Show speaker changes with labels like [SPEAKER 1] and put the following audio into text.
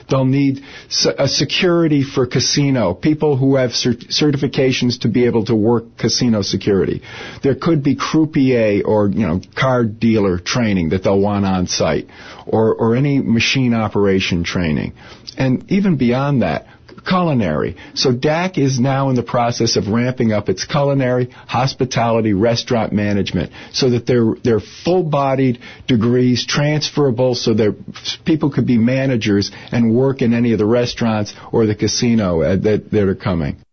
[SPEAKER 1] They'll need a security for casino, people who have certifications to be able to work casino security. There could be croupier or, card dealer training that they'll want on site, or any machine operation training. And even beyond that, culinary. So DAC is now in the process of ramping up its culinary, hospitality, restaurant management so that they're full-bodied degrees transferable so that people could be managers and work in any of the restaurants or the casino that are coming.